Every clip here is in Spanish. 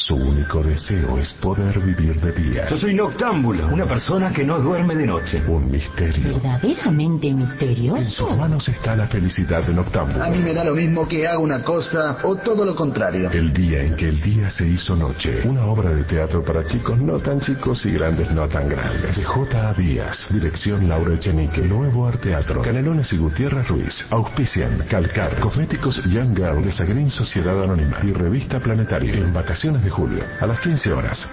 Su único deseo es poder vivir de día. Yo soy noctámbulo, una persona que no duerme de noche. Un misterio. ¿Verdaderamente misterioso? En sus manos está la felicidad de Noctámbulo. A mí me da lo mismo que haga una cosa o todo lo contrario. El día en que el día se hizo noche. Una obra de teatro para chicos no tan chicos y grandes no tan grandes. De J.A. Díaz. Dirección Laura Echenique. Nuevo Arteatro. Canelones y Gutiérrez Ruiz. Auspician Calcar. Cosméticos Young Girl de Sagrin Sociedad Anónima. Y Revista Planetaria. En vacaciones de julio. A las 15 horas.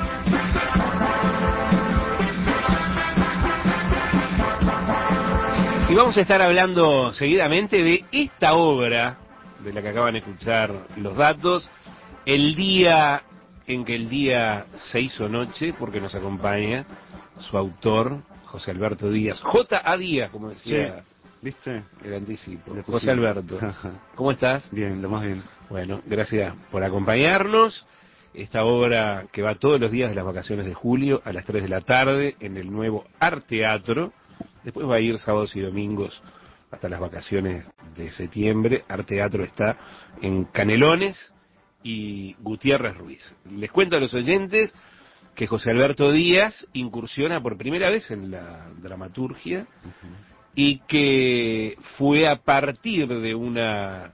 Y vamos a estar hablando seguidamente de esta obra, de la que acaban de escuchar los datos, el día en que el día se hizo noche, porque nos acompaña su autor, José Alberto Díaz. J.A. Díaz, como decía. Sí. ¿Viste? El anticipo. José Alberto. ¿Cómo estás? Bien, lo más bien. Bueno, gracias por acompañarnos. Esta obra que va todos los días de las vacaciones de julio a las 3 de la tarde en el nuevo Arteatro. Después va a ir sábados y domingos hasta las vacaciones de septiembre. Arteatro está en Canelones y Gutiérrez Ruiz. Les cuento a los oyentes que José Alberto Díaz incursiona por primera vez en la dramaturgia y que fue a partir de una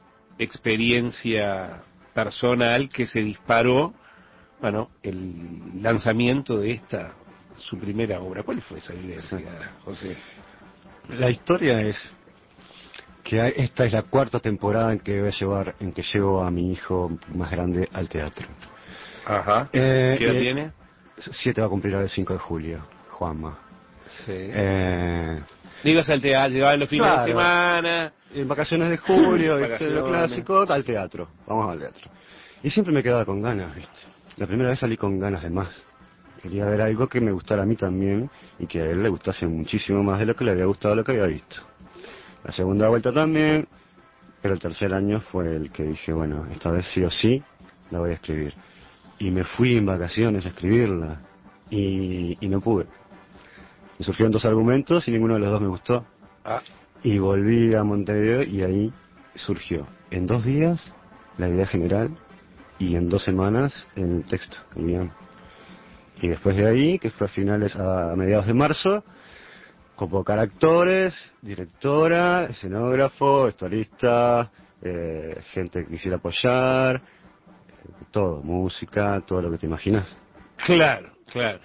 experiencia personal que se disparó, bueno, el lanzamiento de esta, su primera obra. ¿Cuál fue esa vivencia, José? La historia es que esta es la cuarta temporada en que llevo a mi hijo más grande al teatro. Ajá. ¿Qué edad tiene? 7 va a cumplir ahora el 5 de julio, Juanma. Sí. Ibas al teatro, llegabas los fines de semana. En vacaciones de julio, ¿viste? Lo clásico, al teatro. Vamos al teatro. Y siempre me quedaba con ganas, ¿viste? La primera vez salí con ganas de más. Quería ver algo que me gustara a mí también y que a él le gustase muchísimo más de lo que le había gustado lo que había visto. La segunda vuelta también, pero el tercer año fue el que dije, bueno, esta vez sí o sí la voy a escribir. Y me fui en vacaciones a escribirla y no pude. Me surgieron 2 argumentos y ninguno de los 2 me gustó. Y volví a Montevideo y ahí surgió en 2 días la idea general y en 2 semanas el texto, el guión. Y después de ahí, que fue a mediados de marzo, convocar actores, directora, escenógrafo, vestuarista, gente que quisiera apoyar, todo, música, todo lo que te imaginas. Claro, claro.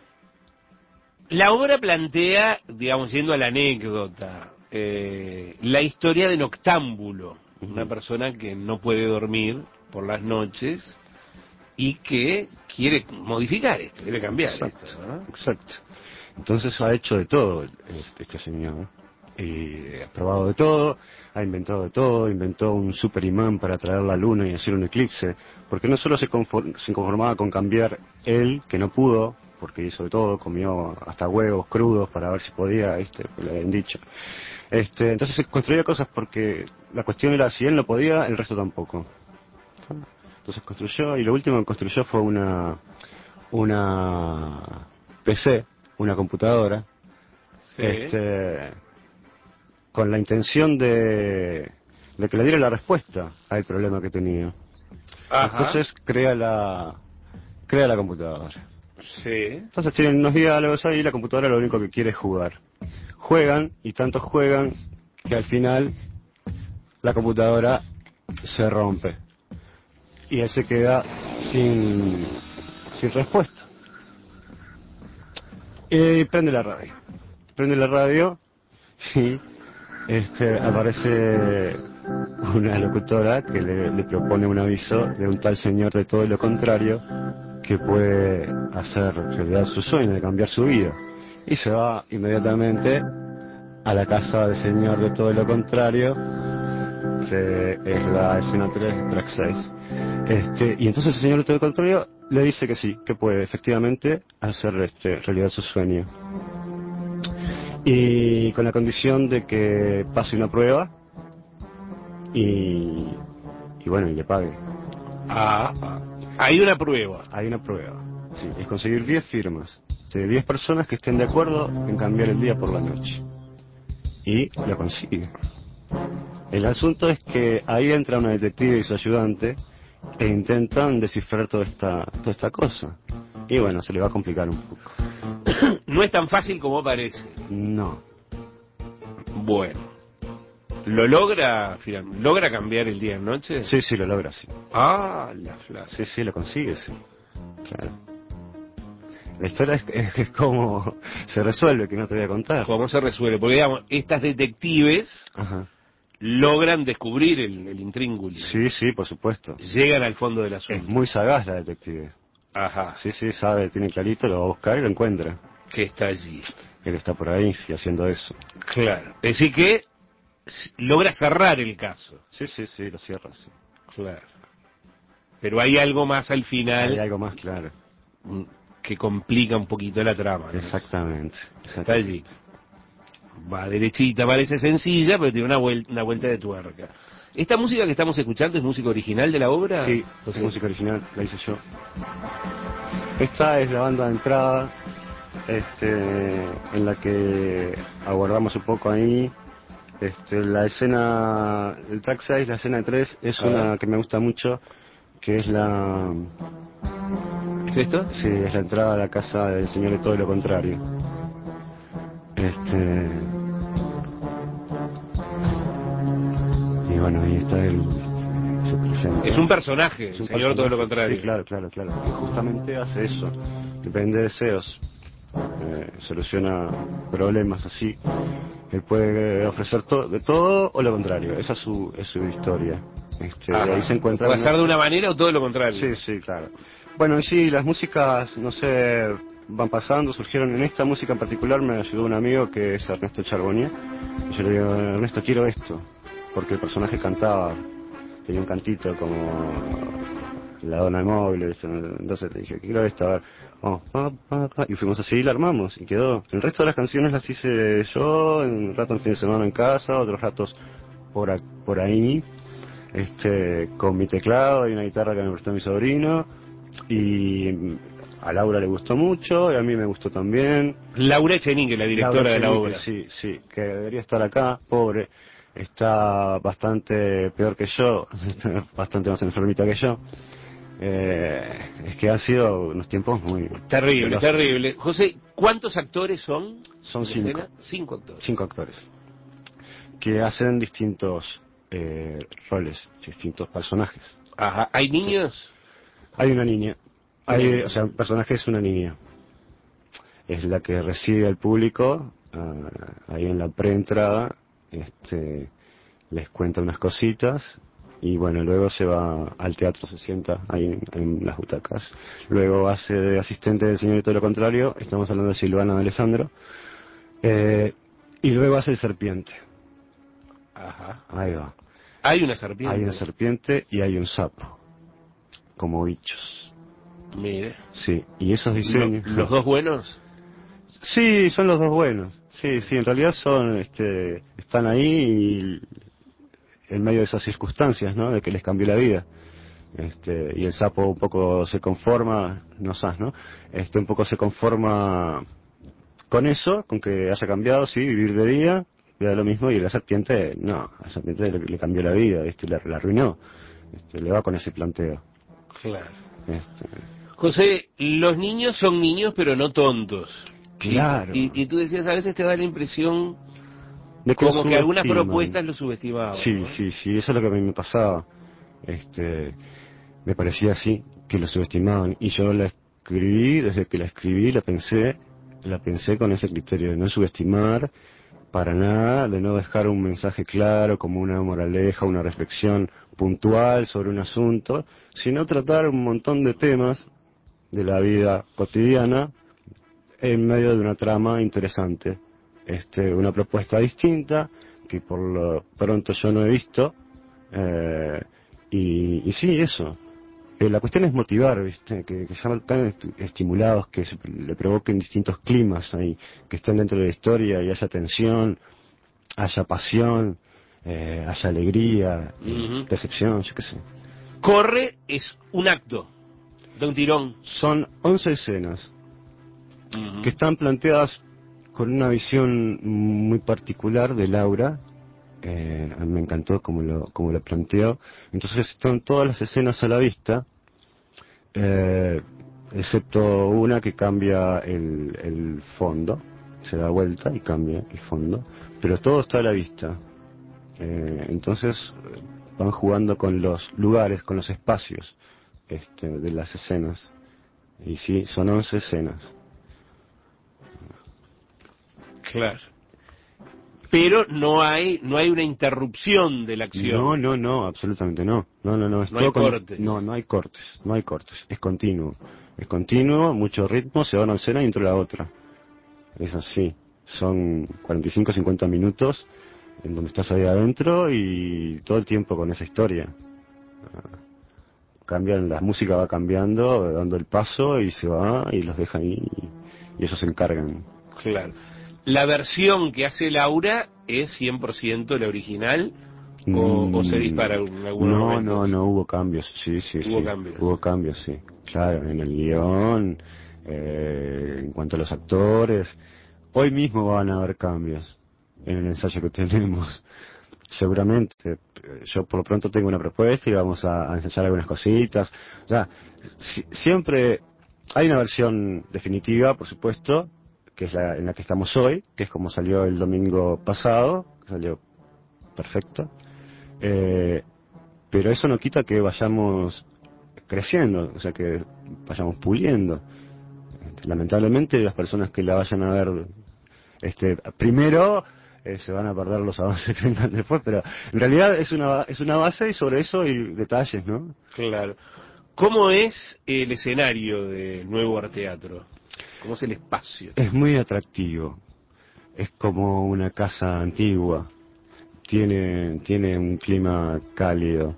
La obra plantea, digamos, yendo a la anécdota, la historia de Noctámbulo, una persona que no puede dormir por las noches y que quiere modificar esto, quiere cambiar esto, ¿no? Exacto. Entonces ha hecho de todo este señor, y ha probado de todo, ha inventado de todo, inventó un super imán para atraer la luna y hacer un eclipse, porque no solo se conformaba con cambiar él, que no pudo, porque hizo de todo, comió hasta huevos crudos para ver si podía, pues le habían dicho. Entonces se construía cosas porque la cuestión era si él no podía, el resto tampoco. Entonces construyó, y lo último que construyó fue una PC, una computadora, sí, con la intención de que le diera la respuesta al problema que tenía. Ajá. Entonces crea la computadora. Sí. Entonces tienen unos diálogos ahí, la computadora lo único que quiere es jugar. Juegan, y tanto juegan, que al final la computadora se rompe. Y él se queda sin respuesta. Y prende la radio y aparece una locutora que le propone un aviso de un tal señor de todo lo contrario que puede hacer realidad su sueño de cambiar su vida. Y se va inmediatamente a la casa del señor de todo lo contrario, que es la escena 3, track 6. Y entonces el señor de todo lo contrario le dice que sí, que puede efectivamente hacer realidad su sueño. Y con la condición de que pase una prueba y bueno, y le pague. Hay una prueba. Hay una prueba, sí, es conseguir 10 firmas de 10 personas que estén de acuerdo en cambiar el día por la noche. Y lo consigue. El asunto es que ahí entra una detective y su ayudante e intentan descifrar toda esta cosa. Y bueno, se le va a complicar un poco. No es tan fácil como parece. No. Bueno. ¿Logra cambiar el día en noche? Sí, lo logra, sí. Ah, la flaca. Sí, lo consigue, sí. Claro. La historia es como se resuelve, que no te voy a contar. ¿Cómo se resuelve? Porque, digamos, estas detectives Ajá. logran descubrir el intríngulo. Sí, por supuesto. Llegan al fondo del asunto. Es muy sagaz la detective. Ajá. Sí, sabe, tiene clarito, lo va a buscar y lo encuentra. Que está allí. Él está por ahí, sí, haciendo eso. Claro. Es decir que logra cerrar el caso. Sí, lo cierra, sí. Claro. Pero hay algo más al final. Hay algo más, claro. Que complica un poquito la trama, ¿no? Exactamente. Está allí. Va derechita, parece sencilla, pero tiene una vuelta de tuerca. ¿Esta música que estamos escuchando es música original de la obra? Sí, es música original, la hice yo. Esta es la banda de entrada, en la que aguardamos un poco ahí. La escena, el track 6, la escena 3, es una que me gusta mucho, que es la... ¿Es esto? Sí, es la entrada a la casa del señor de todo lo contrario. Y bueno, ahí está él, se presenta. Es un personaje, el señor todo lo contrario. Sí, claro, que justamente hace eso, depende de deseos, soluciona problemas así. Él puede ofrecer de todo o lo contrario, esa es su historia. Ahí se encuentra... ¿Puede ser de una manera o todo lo contrario? Sí, claro. Bueno, y sí, las músicas, no sé, van pasando, surgieron. En esta música en particular me ayudó un amigo que es Ernesto Charbonnier. Y yo le digo, Ernesto, quiero esto, porque el personaje cantaba, tenía un cantito como la dona de móvil, entonces le dije, quiero esto, a ver, vamos, y fuimos así y la armamos, y quedó. El resto de las canciones las hice yo, un rato en fin de semana en casa, otros ratos por ahí, con mi teclado y una guitarra que me prestó mi sobrino, y a Laura le gustó mucho y a mí me gustó también. Laura Echenique, la directora de la obra. Sí, que debería estar acá, pobre, está bastante peor que yo, bastante más enfermita que yo. Es que han sido unos tiempos muy... Terrible. José, ¿cuántos actores son? Son 5. 5 actores. 5 actores. Que hacen distintos roles, distintos personajes. Ajá. ¿Hay niños? Sí. Hay una niña. O sea, un personaje es una niña. Es la que recibe al público, ahí en la preentrada, les cuenta unas cositas, y bueno, luego se va al teatro, se sienta ahí en las butacas. Luego hace de asistente del señor y todo lo contrario, estamos hablando de Silvana de Alessandro, y luego hace el serpiente. Ajá. Ahí va. Hay una serpiente. Hay una serpiente y hay un sapo, como bichos. Mire. Sí, y esos diseños... ¿Los dos buenos? Sí, son los dos buenos. Sí, en realidad están ahí en medio de esas circunstancias, ¿no? De que les cambió la vida. Y el sapo un poco se conforma, ¿no? Un poco se conforma con eso, con que haya cambiado, sí, vivir de día, da lo mismo, y la serpiente, no, a la serpiente le cambió la vida, la arruinó. Le va con ese planteo. Claro. José, los niños son niños, pero no tontos. Claro. Y tú decías, a veces te da la impresión de que como que algunas propuestas lo subestimaban. Sí, ¿no? sí, eso es lo que a mí me pasaba. Me parecía así, que lo subestimaban. Y yo la escribí, desde que la escribí, la pensé con ese criterio de no subestimar para nada, de no dejar un mensaje claro como una moraleja, una reflexión puntual sobre un asunto, sino tratar un montón de temas de la vida cotidiana en medio de una trama interesante. Una propuesta distinta que por lo pronto yo no he visto, y sí, eso. La cuestión es motivar, ¿viste? Que sean tan estimulados, que le provoquen distintos climas ahí, que estén dentro de la historia y haya tensión, haya pasión, haya alegría, decepción, yo qué sé. Corre es un acto de un tirón. Son 11 escenas que están planteadas con una visión muy particular de Laura, A mí me encantó como lo planteó. Entonces están todas las escenas a la vista, excepto una que cambia el fondo, se da vuelta y cambia el fondo, pero todo está a la vista. Entonces van jugando con los lugares, con los espacios de las escenas. Y sí, son 11 escenas. Claro. Pero no hay una interrupción de la acción. No, absolutamente no. No, es no hay cortes. No hay cortes. Es continuo, mucho ritmo, se va una escena y entra la otra. Es así. Son 45, 50 minutos en donde estás ahí adentro y todo el tiempo con esa historia. Cambian, la música va cambiando, dando el paso y se va y los deja ahí y ellos se encargan. Claro. ¿La versión que hace Laura es 100% la original o se dispara en algunos momentos? No, hubo cambios, sí. Hubo cambios, sí. Claro, en el guión, en cuanto a los actores. Hoy mismo van a haber cambios en el ensayo que tenemos. Seguramente. Yo por lo pronto tengo una propuesta y vamos a ensayar algunas cositas. O sea, siempre hay una versión definitiva, por supuesto, que es en la que estamos hoy, que es como salió el domingo pasado, que salió perfecto. Pero eso no quita que vayamos creciendo, o sea, que vayamos puliendo. Lamentablemente las personas que la vayan a ver primero se van a perder los avances que vengan después, pero en realidad es una base y sobre eso hay detalles, ¿no? Claro. ¿Cómo es el escenario del nuevo Arteatro? ¿Cómo es el espacio? Es muy atractivo. Es como una casa antigua. Tiene un clima cálido.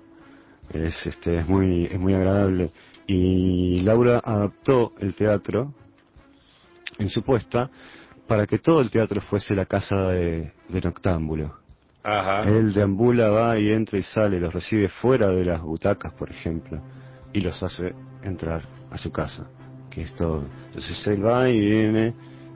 Es muy agradable. Y Laura adaptó el teatro en su puesta para que todo el teatro fuese la casa de Noctámbulo. Ajá. Él deambula, va y entra y sale, los recibe fuera de las butacas, por ejemplo, y los hace entrar a su casa, que es todo. Entonces él va y viene,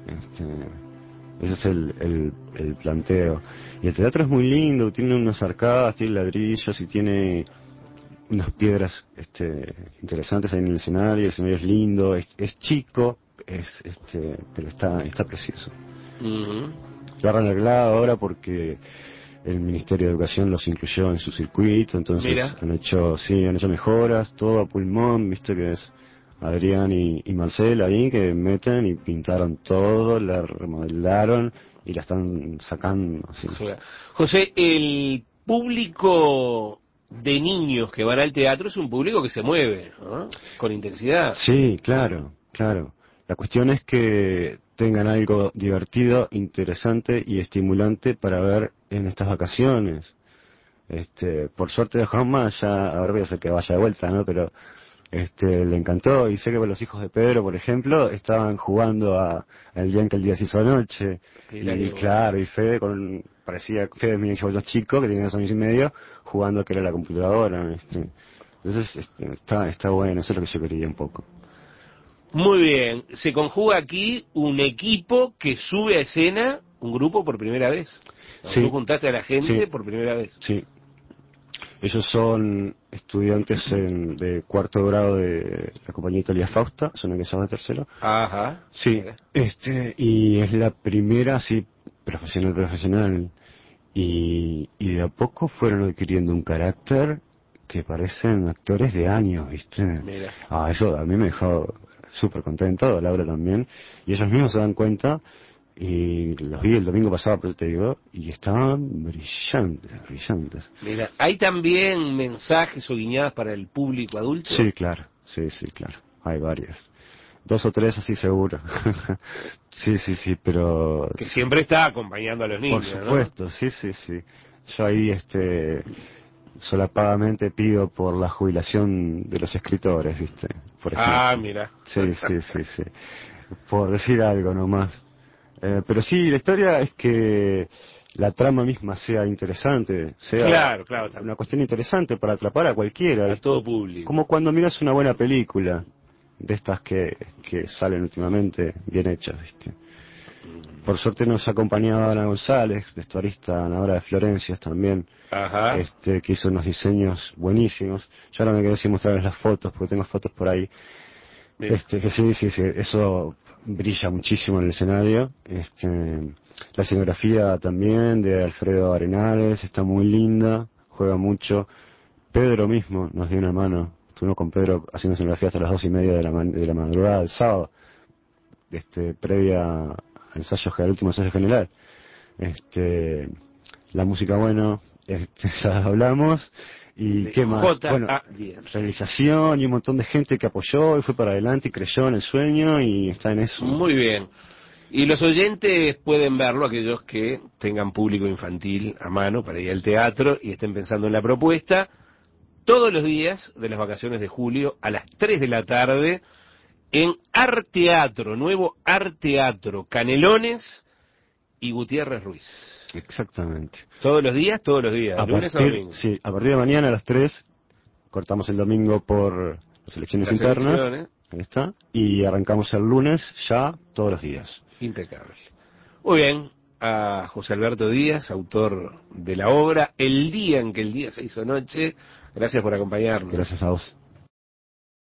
ese es el planteo. Y el teatro es muy lindo, tiene unas arcadas, tiene ladrillos y tiene unas piedras interesantes ahí en el escenario es lindo, es chico, pero está precioso. Uh-huh. Lo han arreglado ahora porque el Ministerio de Educación los incluyó en su circuito, entonces Mira. han hecho mejoras, todo a pulmón, viste que es Adrián y Marcel ahí que meten y pintaron todo, la remodelaron y la están sacando así. José, el público de niños que van al teatro es un público que se mueve, ¿no? Con intensidad. Sí, claro. La cuestión es que tengan algo divertido, interesante y estimulante para ver en estas vacaciones. Por suerte de Juanma, ya ahora voy a hacer que vaya de vuelta, ¿no? Pero le encantó y sé que los hijos de Pedro, por ejemplo, estaban jugando al día en que el día se hizo anoche. Y claro, y Fede parecía Fede, mi hijo, los chicos que tenían 2 años y medio, jugando a que era la computadora. Entonces está bueno, eso es lo que yo quería un poco. Muy bien, se conjuga aquí un equipo que sube a escena un grupo por primera vez. Sí. Tú juntaste a la gente por primera vez. Sí. Ellos son estudiantes de 4º grado de la compañía Italia Fausta, son egresados de 3º. Ajá. Sí, y es la primera, sí, profesional. Y de a poco fueron adquiriendo un carácter que parecen actores de años, ¿viste? Mira. Eso a mí me dejó súper contento, Laura también, y ellos mismos se dan cuenta, y los vi el domingo pasado, pero te digo, y estaban brillantes. Mira, ¿hay también mensajes o guiñadas para el público adulto? Sí, claro, hay varias. 2 o 3 así seguro. sí, pero... Que siempre está acompañando a los niños, por supuesto, ¿no? Sí. Yo ahí, solapadamente pido por la jubilación de los escritores, ¿viste? Por ejemplo. Mira. Sí. Por decir algo nomás. Pero sí, la historia es que la trama misma sea interesante, sea claro, una cuestión interesante para atrapar a cualquiera. A todo público. Como cuando miras una buena película, de estas que salen últimamente bien hechas, ¿viste? Por suerte nos ha acompañado Ana González, vestuarista, ganadora de Florencias también, Ajá. que hizo unos diseños buenísimos. Yo ahora me quedé sin mostrarles las fotos, porque tengo fotos por ahí. Bien. Que sí, eso brilla muchísimo en el escenario. La escenografía también de Alfredo Arenales está muy linda, juega mucho. Pedro mismo nos dio una mano, estuvimos con Pedro haciendo escenografía hasta las 2:30 de la madrugada del sábado, previa al ensayo, al último ensayo general. La música, bueno, ya hablamos. ¿Y qué más? Bueno, realización y un montón de gente que apoyó y fue para adelante y creyó en el sueño y está en eso. Muy bien. Y los oyentes pueden verlo, aquellos que tengan público infantil a mano para ir al teatro y estén pensando en la propuesta, todos los días de las vacaciones de julio a las 3 de la tarde en Arteatro, nuevo Arteatro, Canelones y Gutiérrez Ruiz. Exactamente. Todos los días, lunes a domingo. Sí, a partir de mañana a las 3, cortamos el domingo por las elecciones internas, ahí está, y arrancamos el lunes ya todos los días. Impecable. Muy bien, a José Alberto Díaz, autor de la obra El día en que el día se hizo noche, gracias por acompañarnos. Gracias a vos.